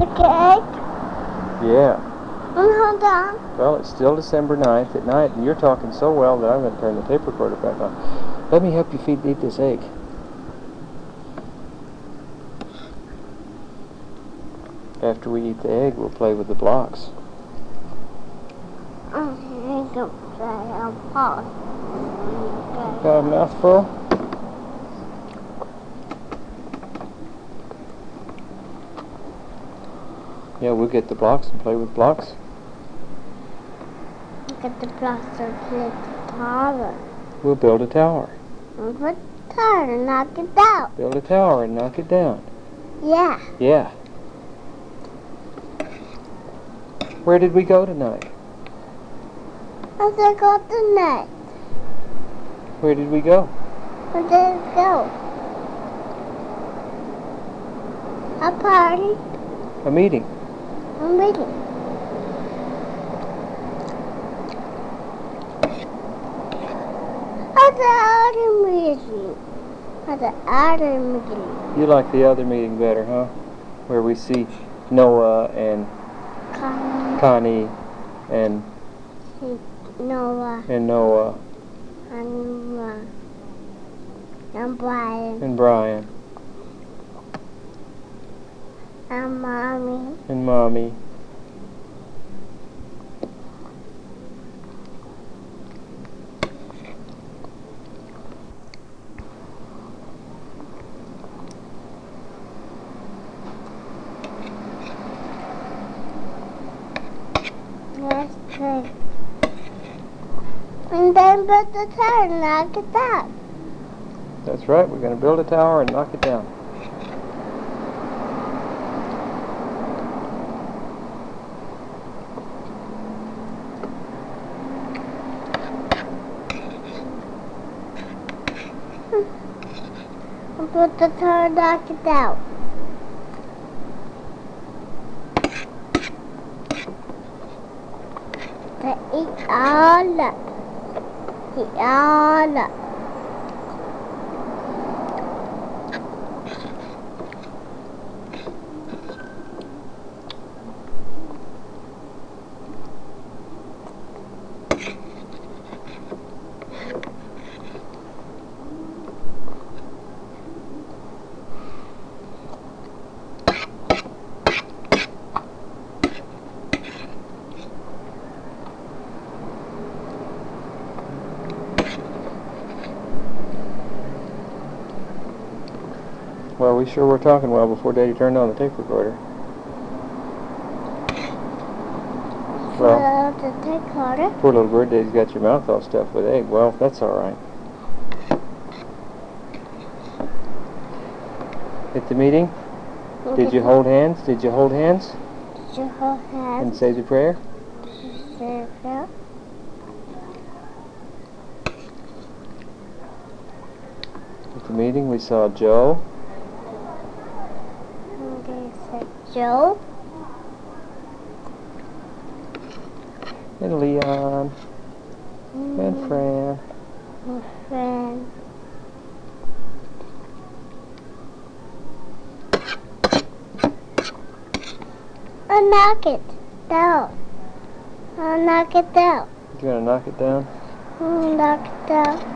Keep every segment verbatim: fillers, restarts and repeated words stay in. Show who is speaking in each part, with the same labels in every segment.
Speaker 1: Okay.
Speaker 2: Yeah.
Speaker 1: Hold on.
Speaker 2: Well, it's still December ninth at night, and you're talking so well that I'm going to turn the tape recorder back on. Let me help you feed eat this egg. After we eat the egg, we'll play with the blocks.
Speaker 1: I'm going to play a pause.
Speaker 2: Got a mouthful? Yeah, we'll get the blocks and play with blocks.
Speaker 1: Look at the blocks of the tower.
Speaker 2: We'll build a tower.
Speaker 1: And put the tower and knock it down.
Speaker 2: Build a tower and knock it down.
Speaker 1: Yeah.
Speaker 2: Yeah. Where did we go tonight?
Speaker 1: Where'd I go tonight?
Speaker 2: Where did we go?
Speaker 1: Where did it go? A party.
Speaker 2: A meeting.
Speaker 1: A meeting. At the other meeting. At the other meeting.
Speaker 2: You like the other meeting better, huh? Where we see Noah and
Speaker 1: Connie.
Speaker 2: Connie and
Speaker 1: Noah.
Speaker 2: and Noah
Speaker 1: And, uh, and Brian.
Speaker 2: and Brian
Speaker 1: And Mommy.
Speaker 2: and Mommy.
Speaker 1: That's good. And then put the tower and knock it down.
Speaker 2: That's right, we're going to build a tower and knock it down.
Speaker 1: And put the tower and knock it down. To eat all up. Eat all up.
Speaker 2: Well, we sure were talking well before Daddy turned on the tape recorder. Well,
Speaker 1: the tape recorder.
Speaker 2: poor little bird, Daddy's got your mouth all stuffed with egg. Well, that's all right. At the meeting, did you hold hands? Did you hold hands?
Speaker 1: Did you hold hands?
Speaker 2: And say the prayer?
Speaker 1: Say that.
Speaker 2: At the meeting, we saw Joe.
Speaker 1: And they said Joe.
Speaker 2: And Leon.
Speaker 1: Mm.
Speaker 2: And Fran.
Speaker 1: And Fran. I'll knock it down. I'll knock it down.
Speaker 2: You gonna knock it down?
Speaker 1: I'll knock it down.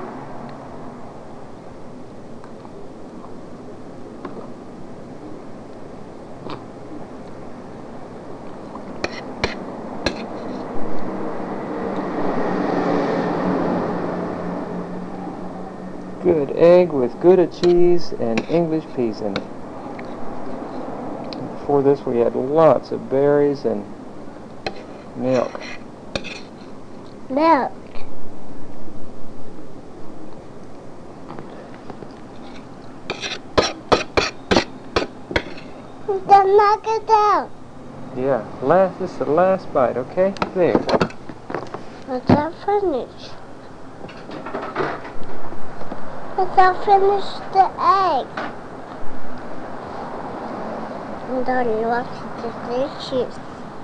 Speaker 2: Good egg with Gouda cheese and English peas in it. Before this, we had lots of berries and milk.
Speaker 1: Milk. Then knock it down.
Speaker 2: Yeah, last. This is the last bite. Okay, there.
Speaker 1: Let's not finish. Let's not finish the egg. And Daddy wants to delicious.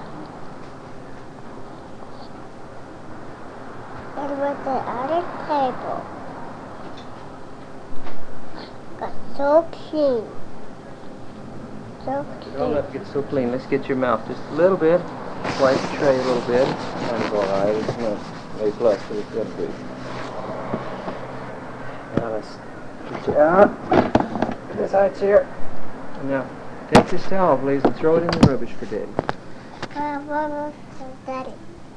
Speaker 1: And with the other table, got so clean. So
Speaker 2: Don't let it get so clean. Let's get your mouth just a little bit. Wipe the tray a little bit. Kind of alright. It's not A plus, but it's got to be. Now let's get you out. Get this high chair. And now take this towel, please, and throw it in the rubbish for Daddy.
Speaker 1: Uh, Daddy.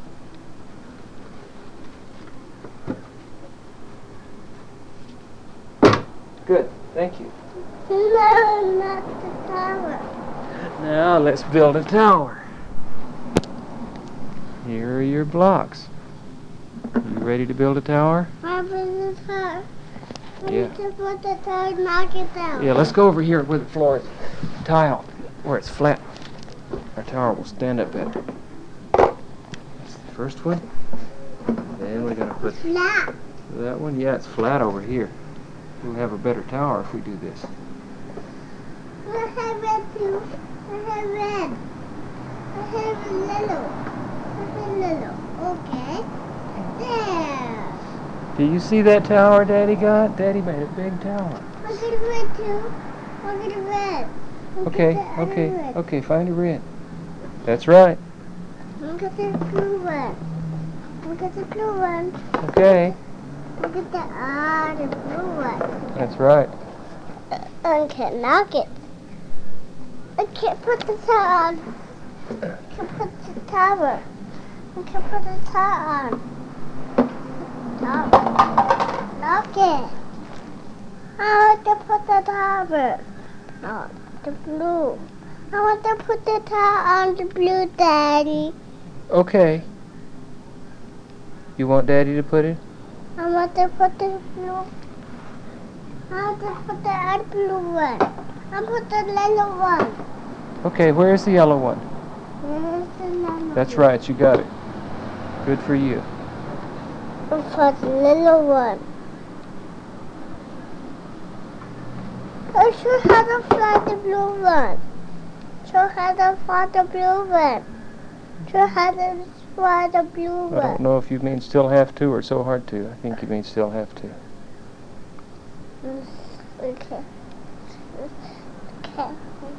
Speaker 2: Good. Thank you.
Speaker 1: No, not the tower.
Speaker 2: Now let's build a tower. Here are your blocks. You ready to build a tower?
Speaker 1: I build the tower. I
Speaker 2: Yeah.
Speaker 1: need to put the tower, knock it down.
Speaker 2: Yeah, let's go over here where the floor is tiled, where it's flat. Our tower will stand up better. That's the first one. Then we're gonna put
Speaker 1: Flat.
Speaker 2: that one. Yeah, it's flat over here. We'll have a better tower if we do this.
Speaker 1: I have red too. I have red. I have little. I have little. Okay. There.
Speaker 2: Do you see that tower Daddy got? Daddy made a big tower.
Speaker 1: Look at the red too. Look at the red. Look
Speaker 2: Okay,
Speaker 1: at the other
Speaker 2: okay,
Speaker 1: red.
Speaker 2: okay, find a red. That's right.
Speaker 1: Look at the blue one. Look at the blue one.
Speaker 2: Okay,
Speaker 1: Look at the other blue one.
Speaker 2: that's right.
Speaker 1: I can't knock it. I can't put the tower on. I can't put the tower. I can't put the tower on. Tower. Knock it. I want to put the tower. No, the blue. I want to put the tower on the blue, Daddy.
Speaker 2: Okay. You want Daddy to put it?
Speaker 1: I want to put the blue. I want to put the other blue one. I put the yellow one.
Speaker 2: Okay, where is the yellow one?
Speaker 1: Where's the yellow
Speaker 2: That's
Speaker 1: one?
Speaker 2: right, you got it. Good for you.
Speaker 1: I put the little one. I should have to fly the blue one. Should have to fly the blue one. Should have to fly the blue
Speaker 2: I don't
Speaker 1: one.
Speaker 2: know if you mean still have to or so hard to. I think you mean still have to.
Speaker 1: Okay. Okay.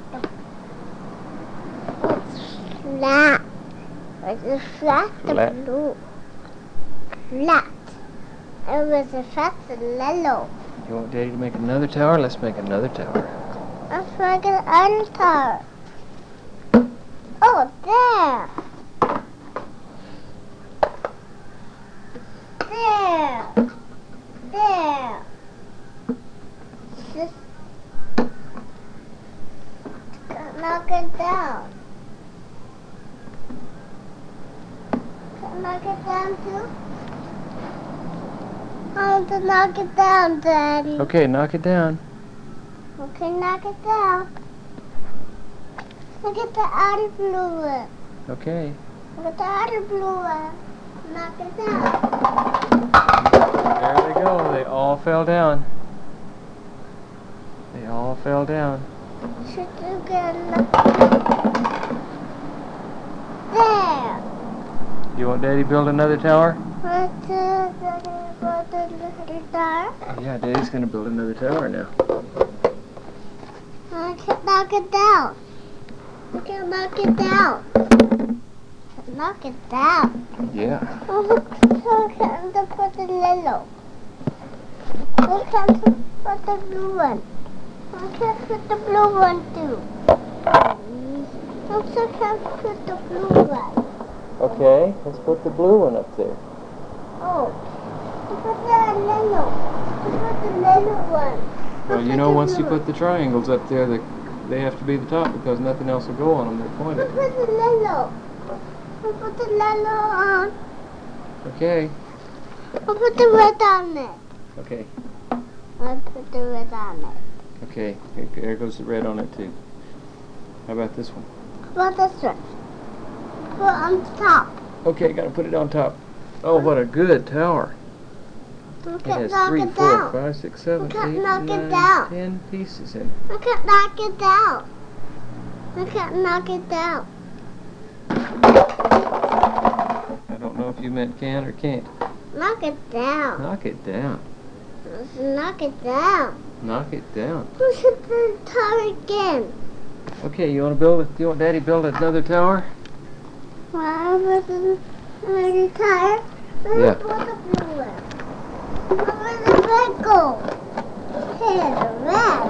Speaker 1: It's flat. It's flat the
Speaker 2: Flat.
Speaker 1: blue. Flat. It was a flat the yellow.
Speaker 2: You want Daddy to make another tower? Let's make another tower.
Speaker 1: Let's make an other tower. Oh, there. There. There. Just knock it down. Knock it down too. I want to knock it down, Daddy.
Speaker 2: Okay, knock it down.
Speaker 1: Okay, knock it down. Look at the other blue one.
Speaker 2: Okay.
Speaker 1: Look at the other blue one. Knock it down.
Speaker 2: There they go. They all fell down. They all fell down.
Speaker 1: Should you get a there?
Speaker 2: You want Daddy to build another tower?
Speaker 1: What's the what's the tower?
Speaker 2: Yeah, Daddy's gonna build another tower now.
Speaker 1: I can knock it down. I can knock it down. Knock it down.
Speaker 2: Yeah.
Speaker 1: So can to put the yellow. I can put the blue one. I can put the blue one too. I also can put the blue one.
Speaker 2: Okay, let's put the blue one up there.
Speaker 1: Oh, I put the yellow. I put the yellow one.
Speaker 2: Well, you know, once you put the triangles up there, they, they have to be the top because nothing else will go on them. They're
Speaker 1: I
Speaker 2: pointed.
Speaker 1: put the yellow. I put the yellow on.
Speaker 2: Okay.
Speaker 1: I put the red on it.
Speaker 2: Okay.
Speaker 1: I put the red on it.
Speaker 2: Okay. There goes the red on it too. How about this one?
Speaker 1: What this one? Put on top.
Speaker 2: Okay, gotta put it on top. Oh, what a good tower.
Speaker 1: I
Speaker 2: It
Speaker 1: can
Speaker 2: has
Speaker 1: knock
Speaker 2: three,
Speaker 1: it
Speaker 2: four,
Speaker 1: down.
Speaker 2: five, six, seven,
Speaker 1: We can't
Speaker 2: eight,
Speaker 1: knock it
Speaker 2: nine,
Speaker 1: down.
Speaker 2: ten pieces in it.
Speaker 1: I can knock it down. I can knock it down.
Speaker 2: I don't know if you meant can or can't.
Speaker 1: Knock it down.
Speaker 2: Knock it down.
Speaker 1: Let's knock it down.
Speaker 2: Knock it down.
Speaker 1: Push it the tower again.
Speaker 2: Okay, you want to build it? Do you want Daddy to build another tower?
Speaker 1: Well, with the really tired.
Speaker 2: Yeah.
Speaker 1: Put the blue one. Where the red go? Here, the red.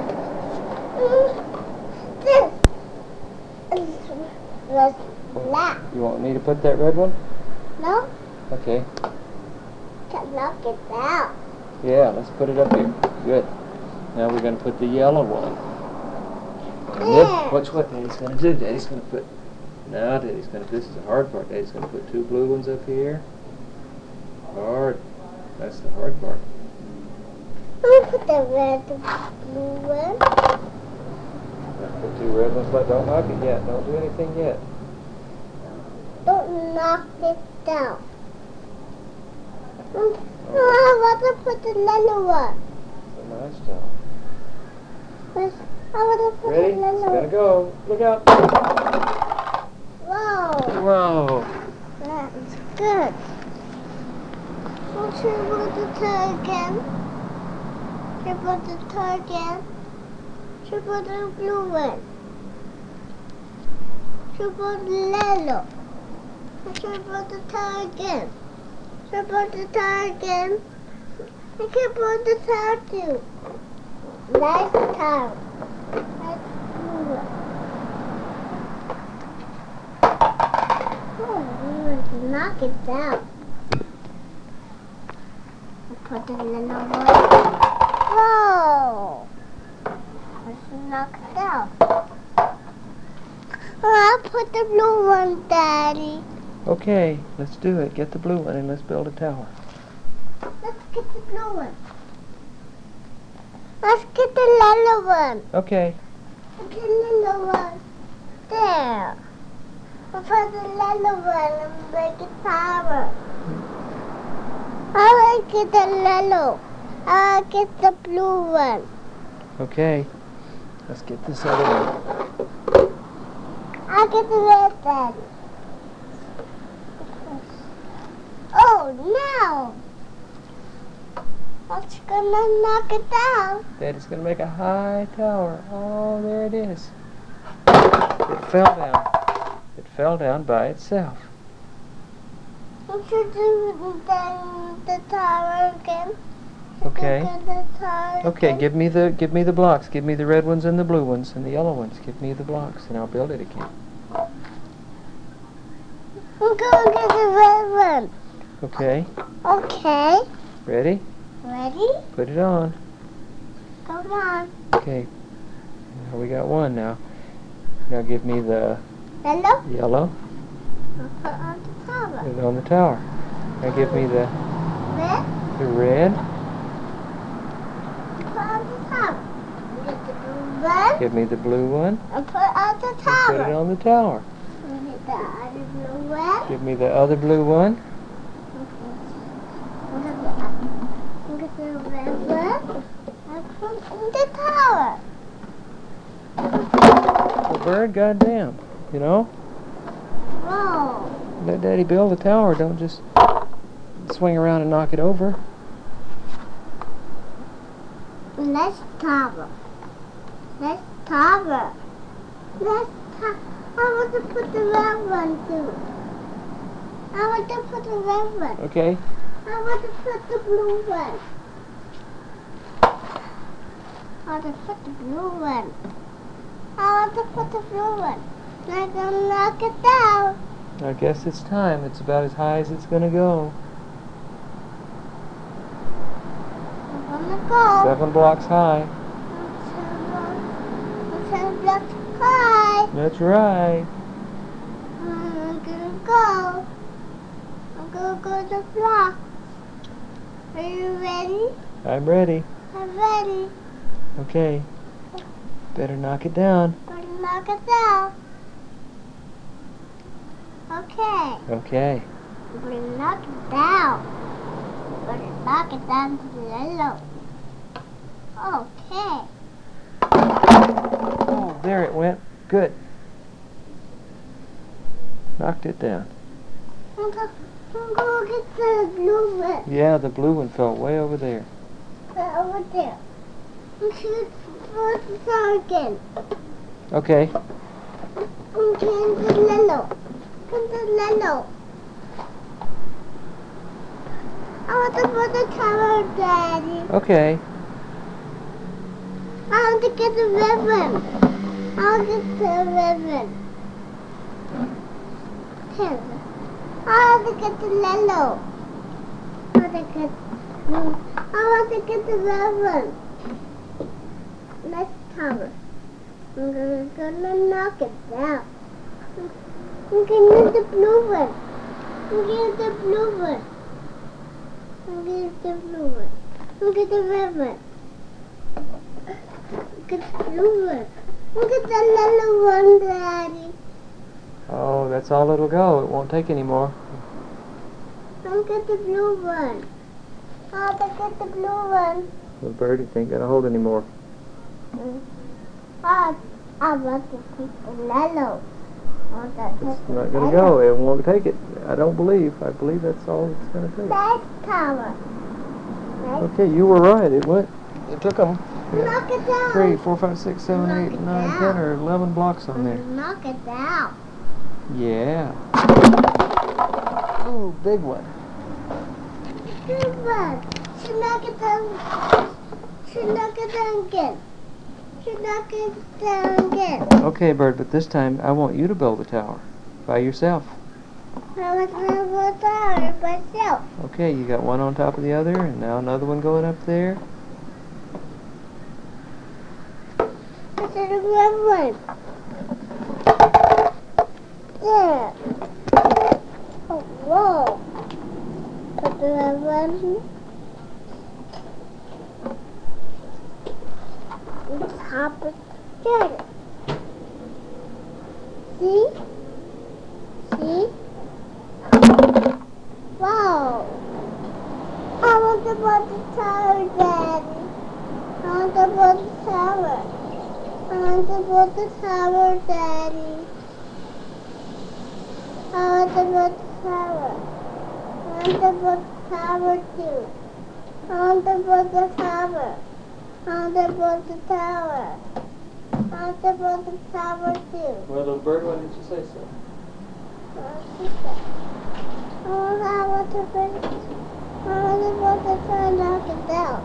Speaker 1: Mm, This is was black.
Speaker 2: You want me to put that red one?
Speaker 1: No?
Speaker 2: Okay.
Speaker 1: Can knock it down.
Speaker 2: Yeah, let's put it up here. Good. Now we're going to put the yellow one. And
Speaker 1: There.
Speaker 2: then, watch what Daddy's going to do. Daddy's going to put, now Daddy's going to, this is the hard part. Daddy's going to put two blue ones up here. Hard. That's the hard part.
Speaker 1: Let me put the red, the blue one.
Speaker 2: Now put two red ones, but don't knock it yet. Don't do anything yet.
Speaker 1: Don't knock it down. Mm, oh, I want to put the yellow one.
Speaker 2: It's a nice job.
Speaker 1: Where's- I want to put
Speaker 2: Ready?
Speaker 1: the
Speaker 2: It's
Speaker 1: yellow
Speaker 2: going to
Speaker 1: one.
Speaker 2: go. Look out.
Speaker 1: Whoa.
Speaker 2: Whoa.
Speaker 1: That's good. Should we put the toe again? Should we put the toe again? Should we put the blue one? Should we put the yellow? Should we put the toe again? Should we put the toe again? We can put the toe too. Nice toe. Nice blue one. Oh, we want to knock it down. Put the yellow one. Whoa! Let's knock it down. I'll put the blue one, Daddy.
Speaker 2: Okay, let's do it. Get the blue one and let's build a tower.
Speaker 1: Let's get the blue one. Let's get the yellow one.
Speaker 2: Okay.
Speaker 1: Get the yellow one. There. We'll put the yellow one and make a tower. I like get the yellow. I'll get the blue one.
Speaker 2: Okay. Let's get this other one.
Speaker 1: I'll get the red then. Oh no! What's gonna knock it down?
Speaker 2: Daddy's going to make a high tower. Oh, there it is. It fell down. It fell down by itself.
Speaker 1: We should do the, the tower again. Should
Speaker 2: Okay.
Speaker 1: we do the tower
Speaker 2: Okay,
Speaker 1: again?
Speaker 2: give me the give me the blocks. Give me the red ones and the blue ones and the yellow ones. Give me the blocks and I'll build it again.
Speaker 1: I'm gonna get the red one.
Speaker 2: Okay.
Speaker 1: Okay.
Speaker 2: Ready?
Speaker 1: Ready?
Speaker 2: Put it on.
Speaker 1: Go on.
Speaker 2: Okay. Now we got one now. Now give me the
Speaker 1: Yellow.
Speaker 2: yellow.
Speaker 1: I'll put on the tower.
Speaker 2: Put it on the tower. Now give me the
Speaker 1: Red.
Speaker 2: the red.
Speaker 1: Put on the tower. Get the blue one.
Speaker 2: Give me the blue one.
Speaker 1: And put on the
Speaker 2: And
Speaker 1: tower.
Speaker 2: put it on the tower.
Speaker 1: Get the other blue one.
Speaker 2: Give me the other blue one.
Speaker 1: Get the red one. And put on the tower.
Speaker 2: Well, bird, goddamn. You know?
Speaker 1: Whoa.
Speaker 2: Let Daddy build a tower. Don't just swing around and knock it over.
Speaker 1: Let's tower. Let's tower. Let's tower. I want to put the red one too. I want to put the red one.
Speaker 2: Okay.
Speaker 1: I want to put the blue one. I want to put the blue one. I want to put the blue one. I'm gonna knock it down.
Speaker 2: I guess it's time. It's about as high as it's gonna go.
Speaker 1: I'm gonna go.
Speaker 2: Seven blocks high.
Speaker 1: Seven blocks high.
Speaker 2: That's right.
Speaker 1: I'm gonna go. I'm gonna go to the block. Are you ready?
Speaker 2: I'm ready.
Speaker 1: I'm ready.
Speaker 2: Okay. Better knock it down.
Speaker 1: I'm gonna knock it down. Okay.
Speaker 2: Okay.
Speaker 1: I'm gonna knock it down. I'm gonna knock it down to the yellow. Okay.
Speaker 2: Oh, there it went. Good. Knocked it down.
Speaker 1: I'm gonna, I'm gonna get the blue one.
Speaker 2: Yeah, the blue one fell way over there.
Speaker 1: Uh, over there. We should put the tower again.
Speaker 2: Okay.
Speaker 1: Okay, the yellow. The yellow. I want to put the tower, Daddy.
Speaker 2: Okay.
Speaker 1: I want to get the ribbon. I want to get the ribbon. Here. I want to get the yellow. I want to get. I want to get the ribbon. Let's tower. I'm gonna, gonna knock it down. I'm gonna get the blue one. I'm gonna get the blue one. I'm gonna get the blue one. I'm gonna get the red one. Get the blue one. Look at the yellow one, Daddy.
Speaker 2: Oh, that's all it'll go. It won't take any more.
Speaker 1: Look at the blue one. Oh, look at the blue one.
Speaker 2: The birdie ain't gonna hold any more.
Speaker 1: Mm. Oh, I want to take the yellow. Oh, that's
Speaker 2: It's not gonna go. It won't take it. I don't believe. I believe that's all it's gonna take.
Speaker 1: Next tower. Next.
Speaker 2: Okay, you were right. It went. It took them
Speaker 1: Knock it down.
Speaker 2: three, four, five, six, seven,
Speaker 1: Knock
Speaker 2: eight,
Speaker 1: it
Speaker 2: nine,
Speaker 1: down.
Speaker 2: ten, or eleven blocks on there.
Speaker 1: Knock it down.
Speaker 2: Yeah. Ooh, big one.
Speaker 1: Good one. Should knock it down. Should knock it down again. Should knock it down again.
Speaker 2: Okay, Bird, but this time I want you to build a tower by yourself.
Speaker 1: I want to build a tower myself.
Speaker 2: Okay, you got one on top of the other, and now another one going up there.
Speaker 1: I said a red one. There. Oh, whoa. Put the red one. On top of there. See? See? Wow. I want to build the tower, Daddy. I want to build the tower. I want to build the tower, Daddy. I want to build the tower. I want to build the tower too. I want to build the tower. I want to build the tower. I want to build the tower too.
Speaker 2: Well, little bird, why didn't you say so?
Speaker 1: Oh, I want to build. I want to build the tower and knock it down.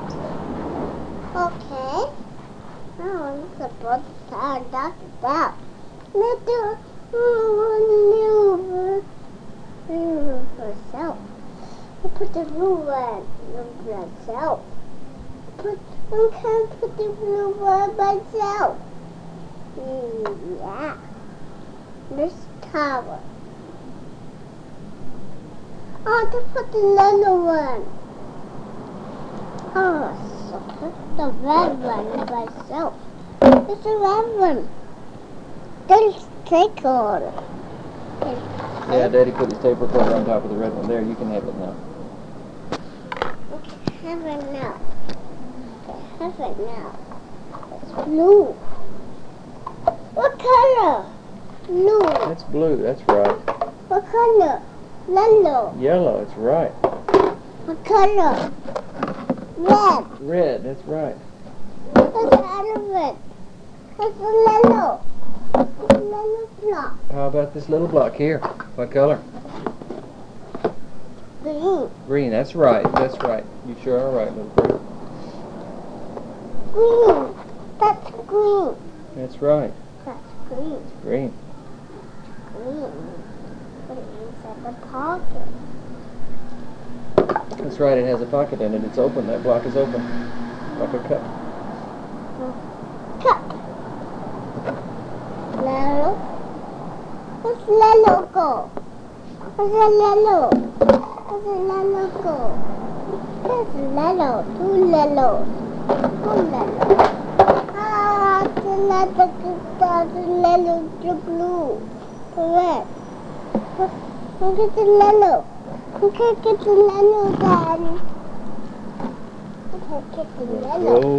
Speaker 1: Okay. I want to build the tower and knock it down. Let's do oh, new room for myself. I put the blue one on myself. Put, I can put the blue one myself. Mm, yeah. This tower. I want to put the yellow one. Oh, so put the red one myself. It's a red one. There's take on it.
Speaker 2: Yeah, Daddy put his tape recorder on top of the red one. There, you can have it now.
Speaker 1: Okay, have it now. Okay, have it now. It's blue. What color? Blue.
Speaker 2: That's blue, that's right.
Speaker 1: What color? Yellow.
Speaker 2: Yellow, that's right.
Speaker 1: What color? Red.
Speaker 2: Red, that's right.
Speaker 1: What's out of it? What's the yellow? What's the yellow block?
Speaker 2: How about this little block here? What color?
Speaker 1: Green.
Speaker 2: Green, that's right, that's right. You sure are right, little bird.
Speaker 1: Green. That's green.
Speaker 2: That's right.
Speaker 1: That's green.
Speaker 2: Green.
Speaker 1: Green. Put it inside the pocket.
Speaker 2: That's right, it has a pocket in it. It's open. That block is open. Like a cup.
Speaker 1: Cup. Yellow. Where's yellow go? Where's the yellow? Where's the yellow go? There's yellow. Two yellows. Two yellows. Ah, the yellow, the yellow, the blue, the red. Look at the yellow. Look at the yellow, Daddy. Look at the yellow.
Speaker 2: Whoa.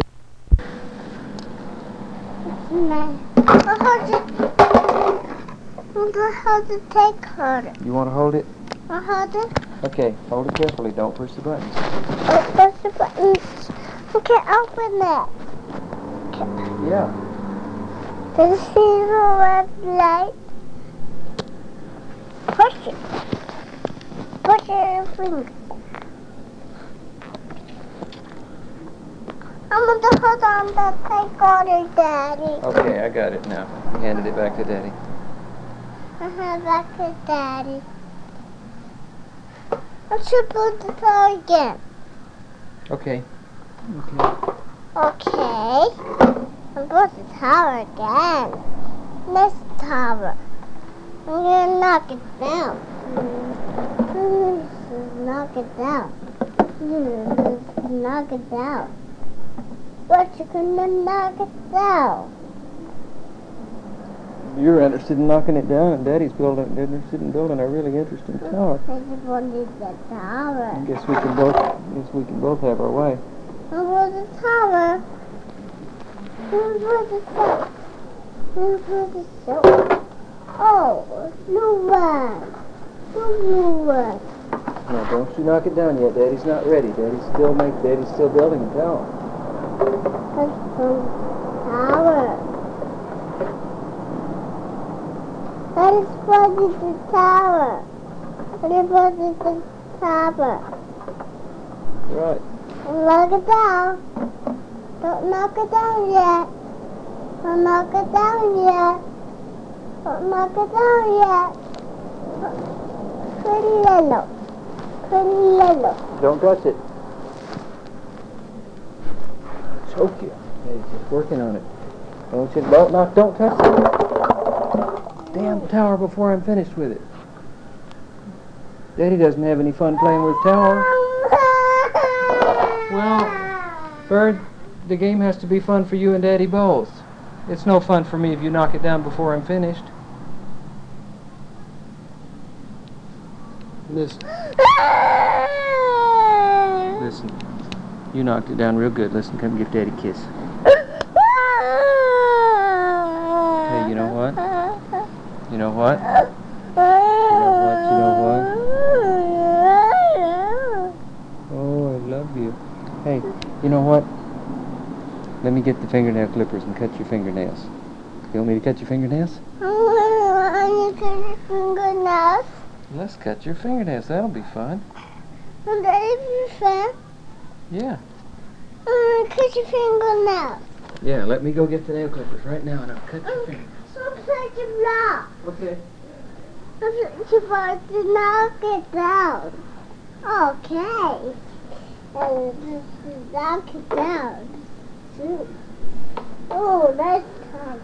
Speaker 1: Nice. Oh, hold it. Hold it. Take her.
Speaker 2: You want to hold it?
Speaker 1: Oh, hold it.
Speaker 2: Okay, hold it carefully. Don't push the buttons.
Speaker 1: Oh, push the buttons. Okay, open it.
Speaker 2: Yeah.
Speaker 1: Do you see the red light? Push it. Push it in your finger. I'm going to hold on to take order, Daddy.
Speaker 2: Okay, I got it now. He handed it back to Daddy.
Speaker 1: I have back to Daddy. I should put the tower again.
Speaker 2: Okay. Okay.
Speaker 1: Okay. I'm going to the tower again. Next tower. I'm going to knock it down. Knock it down. Knock it down. What you gonna knock it down?
Speaker 2: You're interested in knocking it down, and Daddy's building, interested in building a really interesting tower.
Speaker 1: I just wanted the tower.
Speaker 2: I guess we can both, guess we can both have our way.
Speaker 1: I want the tower. I want the tower. I want the tower. Oh, new one. New one.
Speaker 2: No, don't you knock it down yet. Daddy's not ready. Daddy's still make. Daddy's still building a tower.
Speaker 1: That's the tower. That is what is the tower. What is what is the tower?
Speaker 2: Right.
Speaker 1: Knock it down. Don't knock it down yet. Don't knock it down yet. Don't knock it down yet. Pretty yellow. Pretty yellow.
Speaker 2: Don't touch it. Choke you. Hey, just working on it. Don't you? Don't knock. Don't touch it. Damn tower before I'm finished with it. Daddy doesn't have any fun playing with tower. Well, Bird, the game has to be fun for you and Daddy both. It's no fun for me if you knock it down before I'm finished. Listen. Listen. You knocked it down real good. Listen, come give Daddy a kiss. Hey, you know what? You know what? You know what? You know what? Oh, I love you. Hey, you know what? Let me get the fingernail clippers and cut your fingernails. You want me to cut your fingernails?
Speaker 1: I want to cut your fingernails.
Speaker 2: Let's cut your fingernails. That'll be fun.
Speaker 1: Will that be fun?
Speaker 2: Yeah.
Speaker 1: I want to cut your fingernails.
Speaker 2: Yeah, let me go get the nail clippers right now and I'll cut your fingernails.
Speaker 1: I'm such a block.
Speaker 2: Okay.
Speaker 1: I'm supposed to knock it down. Okay. And just knock it down. Oh, that's time.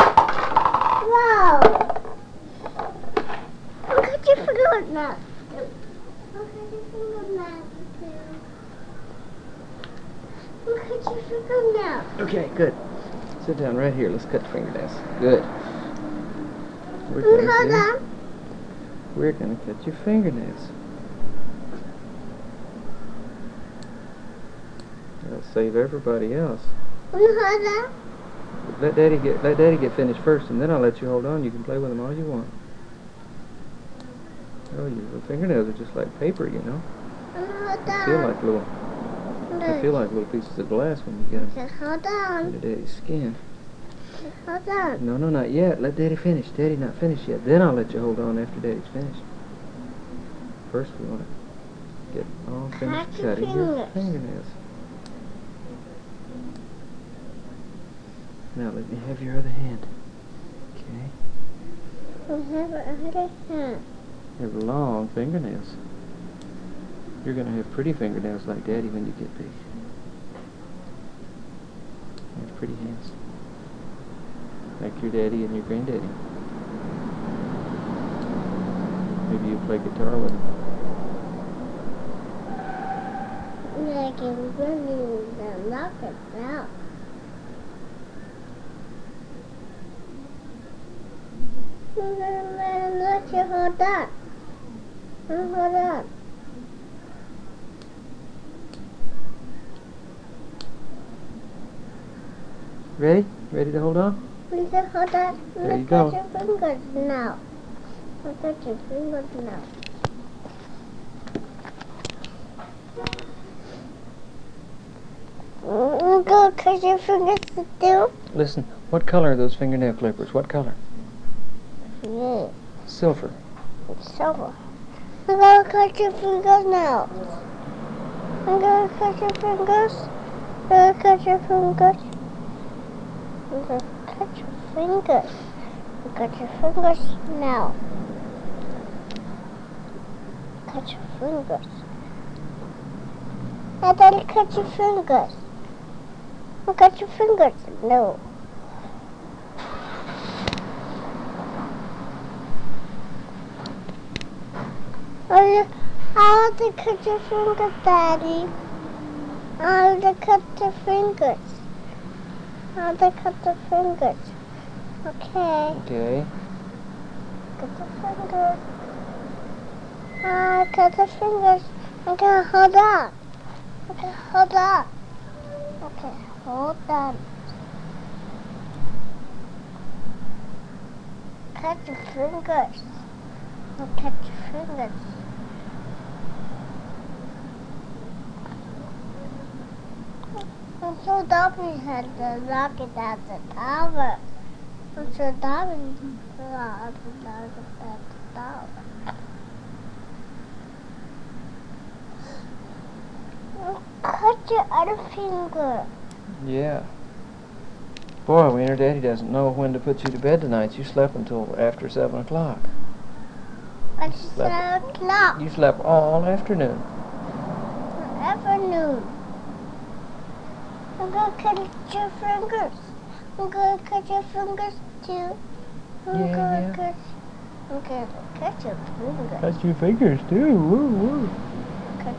Speaker 1: Wow. I'll cut your fingernails. I'll cut your fingernails too. I'll cut your fingernails.
Speaker 2: Okay, good. Sit down right here. Let's cut your fingernails. Good. We're
Speaker 1: Hold
Speaker 2: gonna, do-
Speaker 1: on.
Speaker 2: we're gonna cut your fingernails. That'll save everybody else.
Speaker 1: Hold on.
Speaker 2: Let Daddy get let Daddy get finished first, and then I'll let you hold on. You can play with them all you want. Oh, your little fingernails are just like paper, you know.
Speaker 1: Hold
Speaker 2: They feel
Speaker 1: on.
Speaker 2: like little. They feel like little pieces of glass when you get them
Speaker 1: Just hold on.
Speaker 2: into Daddy's skin.
Speaker 1: Just hold on.
Speaker 2: No, no, not yet. Let Daddy finish. Daddy not finished yet. Then I'll let you hold on after Daddy's finished. First, we want to get all finished
Speaker 1: Cut your
Speaker 2: cutting your
Speaker 1: fingers.
Speaker 2: fingernails. Now let me have your other hand. Okay.
Speaker 1: I have a other hand.
Speaker 2: You have long fingernails. You're gonna have pretty fingernails like Daddy when you get big. You have pretty hands. Like your daddy and your granddaddy. Maybe you play guitar with them.
Speaker 1: I can really knock it down. I'm gonna let you hold on. Hold on.
Speaker 2: Ready? Ready to hold on?
Speaker 1: Please hold on.
Speaker 2: There you
Speaker 1: Look
Speaker 2: go.
Speaker 1: at your fingers now. Look at your fingers now. Mm, Go cut your fingers too.
Speaker 2: Listen, What color are those fingernail clippers? What color?
Speaker 1: Yeah.
Speaker 2: Silver.
Speaker 1: Silver. I'm gonna cut your fingers now. I'm gonna cut your fingers. I'm gonna cut your fingers. I'm gonna cut your fingers. I'm gonna cut your fingers now. Cut your fingers. I didn't cut your fingers. I cut your fingers. No. I want to cut your fingers, Daddy. I want to cut the fingers. I want to cut the fingers. Okay.
Speaker 2: Okay.
Speaker 1: Cut the fingers. I cut the fingers. Okay, hold on. Okay, hold on. Okay, hold on. Cut your fingers. I'll cut your fingers. I'm so dumb had to knock it at the tower. I'm so dumb had to knock it at the tower. Cut your other finger.
Speaker 2: Yeah. Boy, Wiener, Daddy doesn't know when to put you to bed tonight. You slept until after seven o'clock.
Speaker 1: At seven o'clock.
Speaker 2: You slept all afternoon.
Speaker 1: Afternoon. I'm gonna cut your fingers. I'm gonna cut your fingers too. I'm
Speaker 2: Yeah,
Speaker 1: gonna
Speaker 2: yeah.
Speaker 1: cut. I'm gonna cut your fingers.
Speaker 2: That's your fingers too. Woo, woo.
Speaker 1: Cut.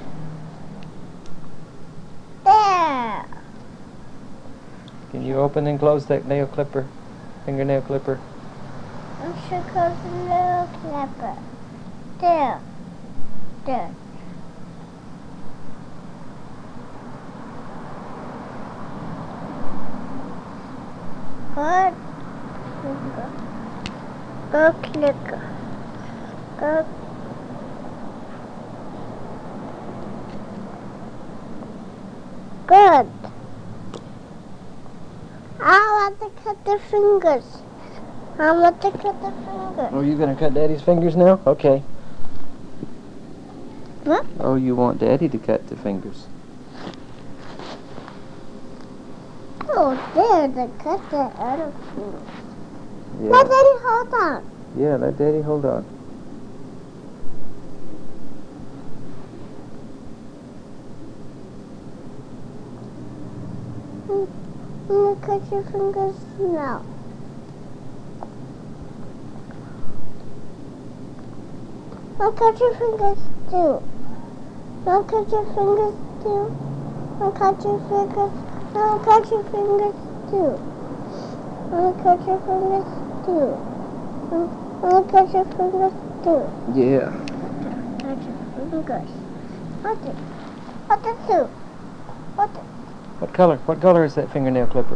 Speaker 1: There.
Speaker 2: Can you open and close that nail clipper, fingernail clipper?
Speaker 1: I'm sure close the little clipper. There. There. Good. Go click. Go. Good. I want to cut the fingers. I want to cut the fingers.
Speaker 2: Oh, you gonna cut Daddy's fingers now? Okay.
Speaker 1: What?
Speaker 2: Oh, you want Daddy to cut the fingers?
Speaker 1: Oh, there, to cut the other fingers.
Speaker 2: Yeah.
Speaker 1: Let Daddy hold on.
Speaker 2: Yeah, let Daddy hold on.
Speaker 1: I'm gonna cut your fingers now. I'll cut your fingers too. I'll cut your fingers too. I'll cut your fingers. I'll cut your fingers too. I'll cut your fingers too. I'll cut your fingers too.
Speaker 2: Yeah.
Speaker 1: Cut your fingers. What the? What the two? What the?
Speaker 2: What color? What color is that fingernail clipper?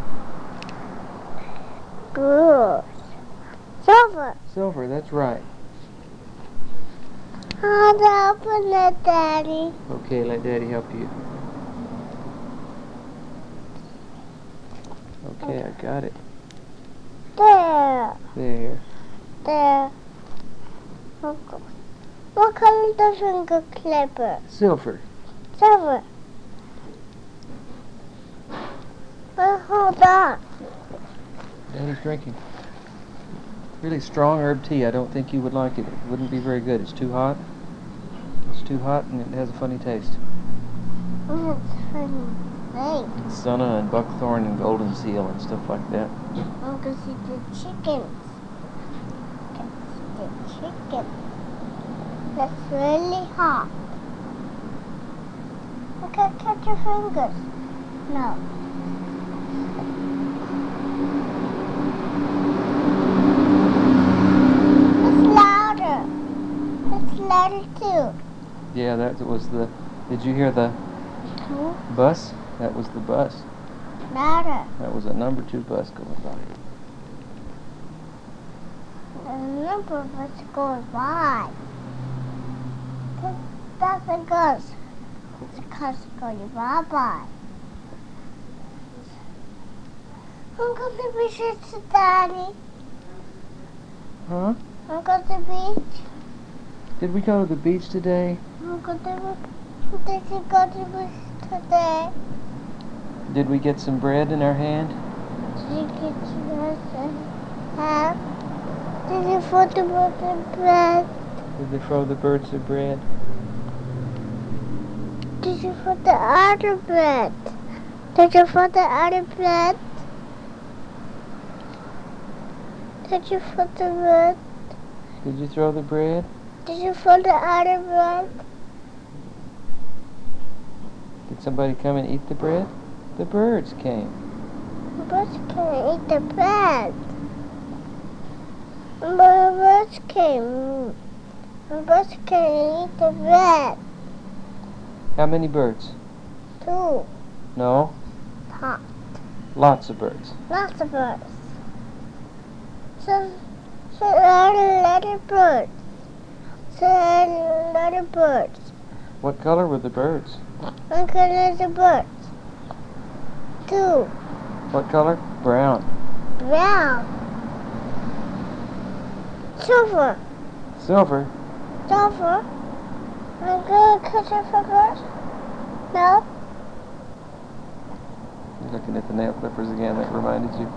Speaker 1: Good. Silver.
Speaker 2: Silver, that's right.
Speaker 1: I'll open it, Daddy.
Speaker 2: Okay, let Daddy help you. Okay, I got it.
Speaker 1: There.
Speaker 2: There.
Speaker 1: There. Okay. What color is the finger clipper?
Speaker 2: Silver.
Speaker 1: Silver. Well, hold on.
Speaker 2: Daddy's drinking really strong herb tea. I don't think you would like it. It wouldn't be very good. It's too hot. It's too hot and it has a funny taste.
Speaker 1: Oh, it's funny. Hey,
Speaker 2: It's Sunna and buckthorn and golden seal and stuff like that.
Speaker 1: I'm going to see the chickens. Can see the chicken. That's really hot. Okay, cut your fingers. No. It's louder. It's louder too.
Speaker 2: Yeah, that was the... Did you hear the
Speaker 1: Two.
Speaker 2: bus? That was the bus.
Speaker 1: Louder.
Speaker 2: That was a number two bus going by.
Speaker 1: The number of us going by. That's a ghost. It's a ghost going bye bye. I'm going to be sure to Daddy.
Speaker 2: Huh?
Speaker 1: I'm going to the beach.
Speaker 2: Did we go to the beach today?
Speaker 1: I'm going to Did you go to the beach today?
Speaker 2: Did we get some bread in our hand?
Speaker 1: Did you get your hand? Did you put the bread?
Speaker 2: Did they throw the birds the bread?
Speaker 1: Did you put the other bread? Did you put the other bread? Did you put the bread?
Speaker 2: Did you throw the bread?
Speaker 1: Did you put the other bread?
Speaker 2: Did somebody come and eat the bread? The birds came.
Speaker 1: The birds can't eat the bread. The birds came. The birds can't eat the bread.
Speaker 2: How many birds?
Speaker 1: Two.
Speaker 2: No,
Speaker 1: Top.
Speaker 2: lots of birds.
Speaker 1: Lots of birds. So, so other little birds. So other little birds.
Speaker 2: What color were the birds?
Speaker 1: One color the birds. Two.
Speaker 2: What color? Brown.
Speaker 1: Brown. Silver.
Speaker 2: Silver.
Speaker 1: Silver. I'm going to catch it for birds. No.
Speaker 2: You're looking at the nail clippers again. That reminded you.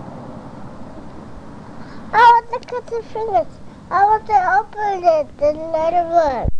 Speaker 1: I want to cut the fingers. I want to open it and let it run.